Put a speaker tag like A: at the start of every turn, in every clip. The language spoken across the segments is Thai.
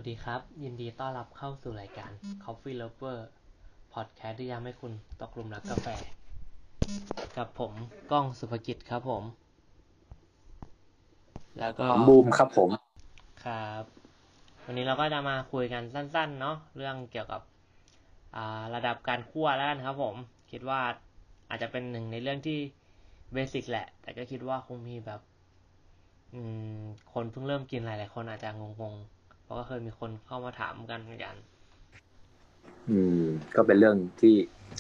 A: วัสดีครับยินดีต้อนรับเข้าสู่รายการ Coffee Lover Podcast ที่ทำให้คุณตกหลุมรักกาแฟกับผมก้องสุภกิจครับผมแล้วก็
B: บูมครับผม
A: ครับวันนี้เราก็จะมาคุยกันสั้นๆเนาะเรื่องเกี่ยวกับระดับการคั่วแล้วกันครับผมคิดว่าอาจจะเป็นหนึ่งในเรื่องที่เบสิกแหละแต่ก็คิดว่าคงมีแบบคนเพิ่งเริ่มกินหลายๆคนอาจจะงงๆเพราะก็เคยมีคนเข้ามาถามกันเหมือนกัน
B: อืมก็เป็นเรื่องที่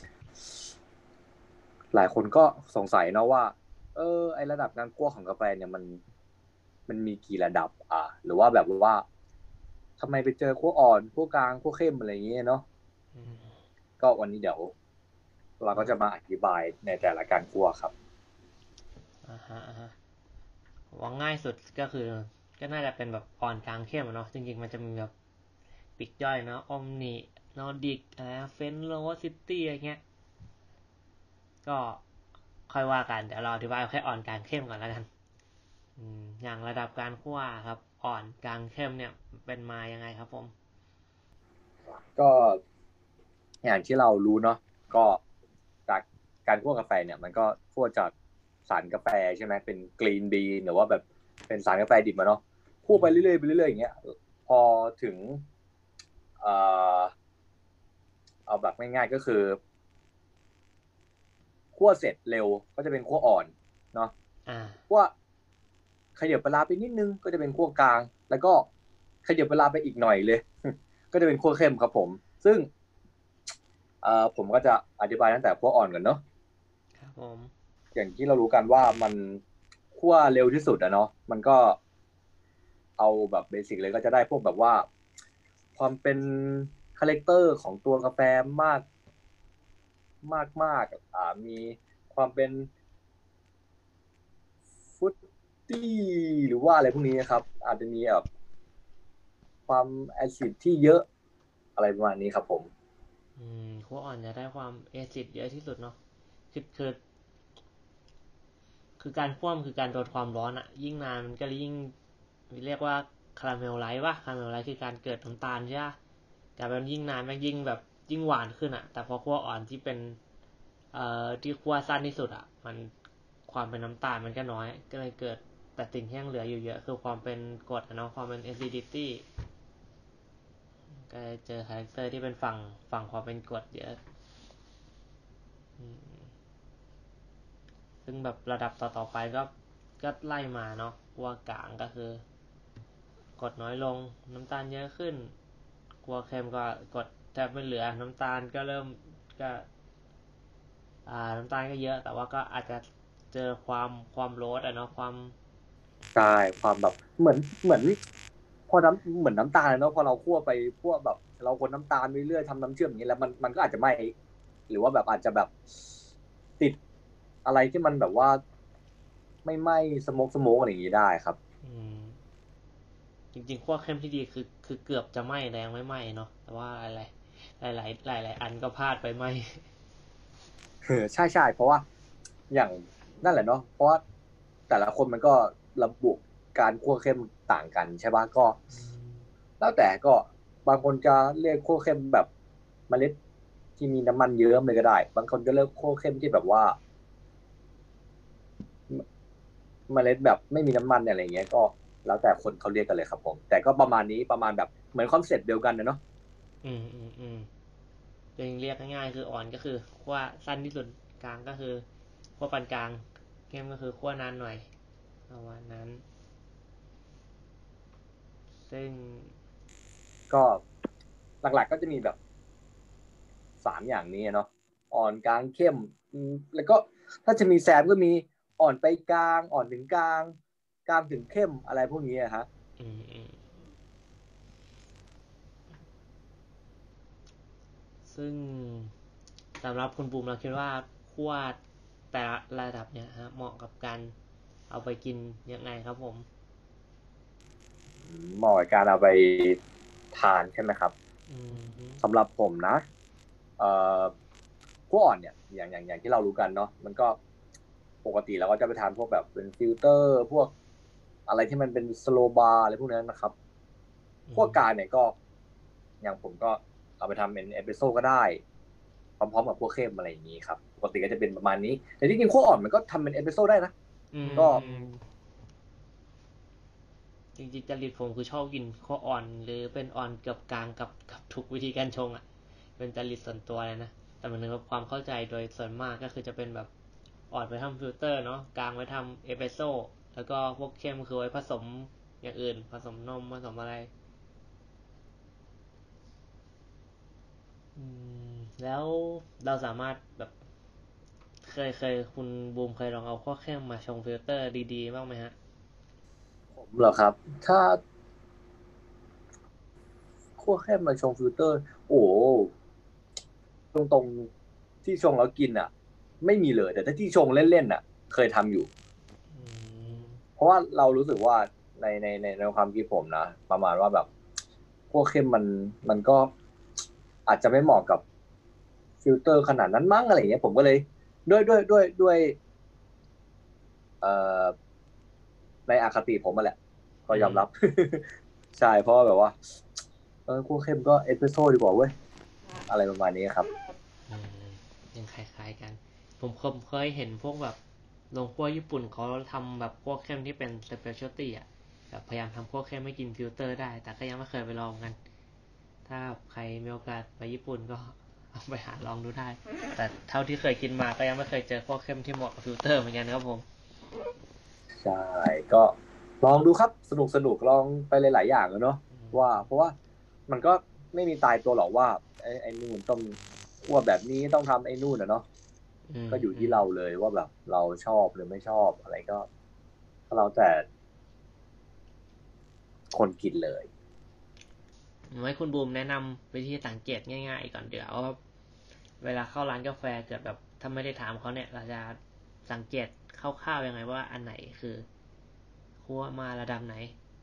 B: หลายคนก็สงสัยเนาะว่าไอระดับการคั่วของกาแฟเนี่ยมันมีกี่ระดับหรือว่าแบบว่าทำไมไปเจอคั่วอ่อนคั่วกลางคั่วเข้มอะไรอย่างเงี้ยเนาะ
A: อืม
B: ก็วันนี้เดี๋ยวเราก็จะมาอธิบายในแต่ละการคั่วครับ
A: อ่าฮะ ว่าง่ายสุดก็คือก็น่าจะเป็นแบบอ่อนกลางเข้มเนาะจริงๆมันจะมีแบบปีกย่อยเนาะออมนินอร์ดิกอะไรเฟนโรซิตี้อะไรเงี้ยก็ค่อยว่ากันเดี๋ยวเราอธิบายแค่อ่อนกลางเข้มก่อนแล้วกันอย่างระดับการคั่วครับอ่อนกลางเข้มเนี่ยเป็นมายังไงครับผม
B: ก็อย่างที่เรารู้เนาะก็จากการคั่วกาแฟเนี่ยมันก็คั่วจากสารกาแฟใช่ไหมเป็นกรีนบีหรือว่าแบบเป็นสารกาแฟดิบมาเนาะคั่วไปเรื่อยๆไปเรื่อยๆอย่างเงี้ยพอถึงเอ่อเอาแบบง่ายๆก็คือคั่วเสร็จเร็วก็จะเป็นคั่วอ่อนเนาะ
A: อ่า
B: คั่วขยับเวลาไปนิดนึงก็จะเป็นคั่วกลางแล้วก็ขยับเวลาไปอีกหน่อยเลยก็จะเป็นคั่วเข้มครับผมซึ่งผมก็จะอธิบายตั้งแต่คั่วอ่อนก่อนเนาะ
A: ครับผม
B: อย่างที่เรารู้กันว่ามันคั่วเร็วที่สุดอะเนาะมันก็เอาแบบเบสิกเลยก็จะได้พวกแบบว่าความเป็นคาแรคเตอร์ของตัวกาแฟมากมากมากมีความเป็นฟรุตตี้หรือว่าอะไรพวกนี้นะครับอาจจะมีแบบความแอซิดที่เยอะอะไรประมาณนี้ครับผม
A: คั่วอ่อนจะได้ความเอซิดเยอะที่สุดเนาะคือคือการคั่วคือการโดนความร้อนอะยิ่งนานมันก็ยิ่งเรียกว่าคาราเมลไลท์ป่ะคาราเมลไลท์คือการเกิดน้ำตาลใช่ไหม แต่มันยิ่งนานมันยิ่งแบบยิ่งหวานขึ้นอะแต่พอคั่วอ่อนที่เป็นที่คั่วสั้นที่สุดอะมันความเป็นน้ำตาลมันก็น้อยก็เลยเกิดแต่สิ่งที่ยังเหลืออยู่เยอะคือความเป็นกรดเนาะความเป็น acidity ก็เจอคาแรคเตอร์ที่เป็นฝั่งความเป็นกรดเยอะซึ่งแบบระดับต่อๆไปก็ไล่มาเนาะคั่วกลางก็คือกรดน้อยลงน้ำตาลเยอะขึ้นคั่วเค็มก็กรดแทบไม่เหลือน้ำตาลก็เริ่มก็ น้ำตาลก็เยอะแต่ว่าก็อาจจะเจอความโรสอะเนาะความ
B: ใช่ความแบบเหมือนพอน้ำเหมือนน้ำตาลเนาะพอเราคั่วไปคั่วแบบเราคนน้ำตาลไปเรื่อยทำน้ำเชื่อมอย่างนี้แล้วมันก็อาจจะไหม้หรือว่าแบบอาจจะแบบติดอะไรที่มันแบบว่าไม่ไหม้สโมกอะไรอย่างนี้ได้ครับ
A: อืมจริงๆขั้วเข้มที่ดีคือเกือบจะไหม้แรงไม่ไหม้เนาะแต่ว่าอะไรหลายอันก็พลาดไปไหม้
B: ใช่ใช่เพราะว่าอย่างนั่นแหละเนาะเพราะว่าแต่ละคนมันก็ระบุการคั่วเข้มต่างกันใช่ปะก็แล้วแต่ก็บางคนจะเรียกคั่วเข้มแบบเมล็ดที่มีน้ำมันเยิ้มเลยก็ได้บางคนก็เลือกคั่วเข้มที่แบบว่าเมล็ดแบบไม่มีน้ำมันอะไรเงี้ยก็แล้วแต่คนเขาเรียกกันเลยครับผมแต่ก็ประมาณนี้ประมาณแบบเหมือนคอนเซ็ปต์เดียวกันนะเนาะ
A: อืมจริงเรียกง่ายๆคืออ่อนก็คือขั้วสั้นที่สุดกลางก็คือขั้วปานกลางเข้มก็คือขั้วนานหน่อยประมาณนั้นซึ่ง
B: ก็หลักๆก็จะมีแบบสามอย่างนี้เนาะอ่อนกลางเข้มแล้วก็ถ้าจะมีแซมก็มีอ่อนไปกลางอ่อนถึงกลางกลางถึงเข้มอะไรพวกนี้ฮะ
A: อืมซึ่งสำหรับคุณบูมเราคิดว่าขั้วแต่ละระดับเนี่ยฮะเหมาะกับการเอาไปกินยังไงครับผม
B: เหมาะกับการเอาไปทานใช่ไหมครับ
A: อืม
B: สำหรับผมนะเอ่อขั้วอ่อนเนี่ยอย่างที่เรารู้กันเนาะมันก็ปกติเราก็จะไปทานพวกแบบเป็นฟิลเตอร์พวกอะไรที่มันเป็นสโลบาร์อะไรพวกนั้นนะครับคั่วกลางเนี่ยก็อย่างผมก็เอาไปทำเป็นเอสเปรสโซ่ก็ได้พร้อมๆกับคั่วเข้มอะไรอย่างนี้ครับปกติก็จะเป็นประมาณนี้แต่ที่จริงคั่วอ่อนมันก็ทำเป็นเอสเปรสโซ่ได้นะก็
A: จริงๆจริตผมคือชอบกินคั่วอ่อนหรือเป็นอ่อนเกือบกลางกับทุกวิธีการชงอ่ะเป็นจริตส่วนตัวเลยนะแต่มันนึกว่าความเข้าใจโดยส่วนมากก็คือจะเป็นแบบอ่อนไว้ทำฟิลเตอร์เนาะกลางไว้ทำเอสเปรสโซ่แล้วก็พวกเข้มคือไว้ผสมอย่างอื่นผสมนมผสมอะไรแล้วเราสามารถแบบเคยคุณบูมเคยลองเอาข้อเข้มมาชงฟิลเตอร์ดีๆบ้างไหมฮะ
B: ผมเหรอครับถ้าคั่วเข้มมาชงฟิลเตอร์โอ้ตรงๆที่ชงแล้วกินอ่ะไม่มีเลยแต่ถ้าที่ชงเล่นๆอ่ะเคยทำอยู่เพราะว่าเรารู้สึกว่าในความคิดผมนะประมาณว่าแบบคั่วเข้มมันก็อาจจะไม่เหมาะกับฟิลเตอร์ขนาดนั้นมั้งอะไรอย่างเงี้ยผมก็เลยด้วยเอ่อในอคติผมมาแหละก็ยอมรับใช่เพราะว่าแบบว่าคั่วเข้มก็เอสเปรสโซ่ดีกว่าเว้ยอะไรประมาณนี้ครับ
A: ยังคล้ายๆกันผมเคยเห็นพวกแบบโรงครัวญี่ปุ่นเขาทำแบบพวกเข้มที่เป็นสเปเชียลตี้อ่ะแบบพยายามทำพวกเข้มไม่กินฟิลเตอร์ได้แต่ก็ยังไม่เคยไปลองกันถ้าใครมีโอกาสไปญี่ปุ่นก็เอาไปหาลองดูได้แต่เท่าที่เคยกินมาก็ยังไม่เคยเจอพวกเข้มที่เหมาะกับฟิลเตอร์เหมือนกันครับผม
B: ใช่ก็ลองดูครับสนุกลองไปหลายๆอย่างเนาะว่าเพราะว่ามันก็ไม่มีตายตัวหรอกว่าไอ้นู่นต้องคั่วแบบนี้ต้องทำไอ้นู่นเนาะก็อยู่ที่เราเลยว่าแบบเราชอบหรือไม่ชอบอะไรก็เราแต่คนกินเลย
A: ให้คุณบูมแนะนำวิธีสังเกตง่ายๆก่อนเดี๋ยวว่าเวลาเข้าร้านกาแฟเกิดแบบถ้าไม่ได้ถามเขาเนี่ยเราจะสังเกตคร่าวๆยังไงว่าอันไหนคือคั่วมาระดับไหน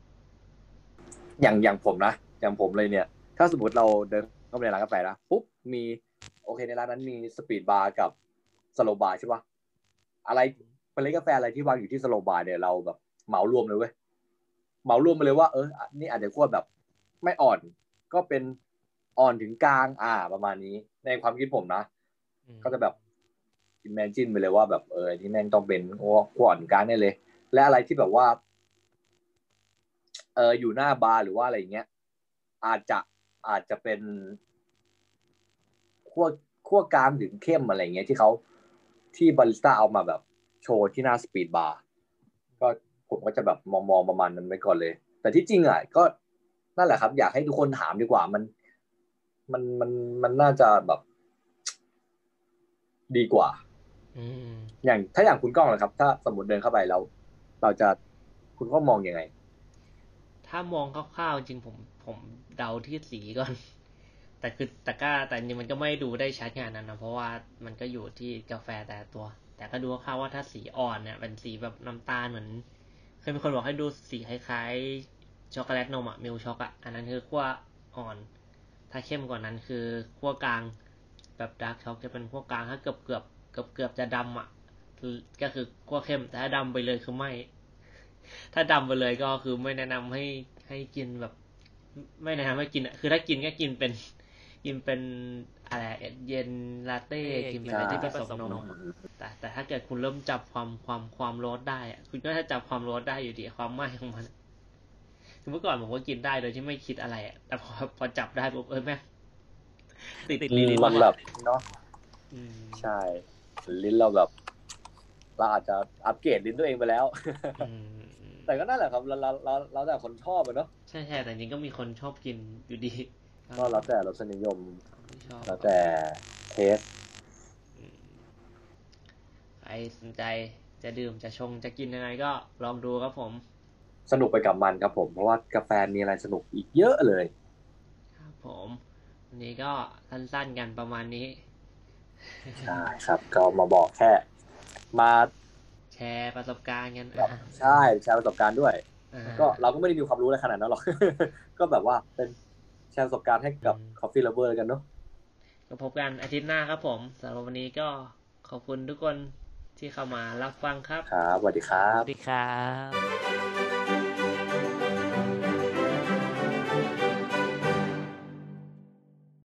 B: อย่างผมนะอย่างผมเลยเนี่ยถ้าสมมติเราเดินเข้าไปในร้านกาแฟนะปุ๊บมีโอเคในร้านนั้นมีสปีดบาร์กับสโลบาร์ใช่ปะอะไรเป็นเล็กกาแฟอะไรที่วางอยู่ที่สโลบาร์เนี่ยเราแบบเหมารวมเลยเว้ยเหมารวมไปเลยว่านี่อาจจะคั่วแบบไม่อ่อนก็เป็นอ่อนถึงกลางประมาณนี้ในความคิดผมนะก็จะแบบ imagine ไปเลยว่าแบบนี่แม่งต้องเป็นคั่วอ่อนกลางแน่เลยและอะไรที่แบบว่าอยู่หน้าบาร์หรือว่าอะไรอย่างเงี้ยอาจจะอาจจะเป็นคั่วคั่วกลางถึงเข้มอะไรเงี้ยที่บาริสต้าเอามาแบบโชว์ที่หน้าสปีดบาร์ก็ผมก็จะแบบมองประมาณนั้นไว้ก่อนเลยแต่ที่จริงอ่ะก็นั่นแหละครับอยากให้ทุกคนถามดีกว่ามันมันมันน่าจะแบบดีกว่าอย่างคุณก้องเลยครับถ้าสมมติเดินเข้าไปแล้วเราจะคุณก็มองยังไง
A: ถ้ามองคร่าวๆจริงผมเดาที่สีก่อนแต่จริงมันก็ไม่ดูได้ชัดขนาดนั้นนะเพราะว่ามันก็อยู่ที่กาแฟแต่ตัวแต่ก็ดูคร่าวๆว่าถ้าสีอ่อนเนี่ยเป็นสีแบบน้ำตาลเหมือนเคยมีคนบอกให้ดูสีคล้ายๆช็อกโกแลตนมอะมิลช็อกอะอันนั้นคือขั้วอ่อนถ้าเข้มกว่านั้นคือขั้วกลางแบบดาร์กช็อกจะเป็นขั้วกลางถ้าเกือบจะดำอะก็คือขั้วเข้มแต่ถ้าดำไปเลยคือไม่ถ้าดำไปเลยก็คือไม่แนะนำให้กินแบบไม่แนะนำให้กินอะคือถ้ากินก็กินเป็นอะไรเย็นลาเต้กินเป็นอะไรที่ผสมนมแต่ถ้าเกิดคุณเริ่มจับความโรสได้อะคุณก็จะจับความโรสได้อยู่ดีความไหม้ของมันคือเมื่อก่อนผมก็กินได้โดยที่ไม่คิดอะไรอ่ะแต่พอจับได้ปุ๊บแม่ติดลิ้น
B: มันแบบเนาะ
A: อืม
B: ใช่ลิ้นเราแบบเราอาจจะอัปเกรดลิ้นตัวเองไปแล้ว
A: อืม
B: แต่ก็นั่นแหละครับเราแต่คนชอบอะเนาะ
A: ใช่แต่จริงก็มีคนชอบกินอยู่ดีก็
B: ก็แล้วแต่รสนิยม
A: ไม่ชอบ
B: แล้วแต่เทส
A: ใครสนใจจะดื่มจะชงจะกินยังไงก็ลองดูครับผม
B: สนุกไปกับมันครับผมเพราะว่ากาแฟมีอะไรสนุกอีกเยอะเลย
A: ครับผมวันนี้ก็สั้นๆกันประมาณนี้
B: ใช่ครับก็มาบอกแค่มา
A: แชร์ประสบการณ์กัน
B: แบบใช่แชร์ประสบการณ์ด้วย
A: อ่
B: ก็เรา
A: า
B: ก็ไม่ได้มีความรู้อะไรขนาดนั้นหรอกก็แบบว่าเป็นแชร์ประสบการณ์ให้กับ Coffee Lover กันเนาะ
A: ก็พบกันอาทิตย์หน้าครับผมสำหรับวันนี้ก็ขอบคุณทุกคนที่เข้ามารับฟังครับ
B: ครับสวัสดีครับ
A: สวัสดีครับ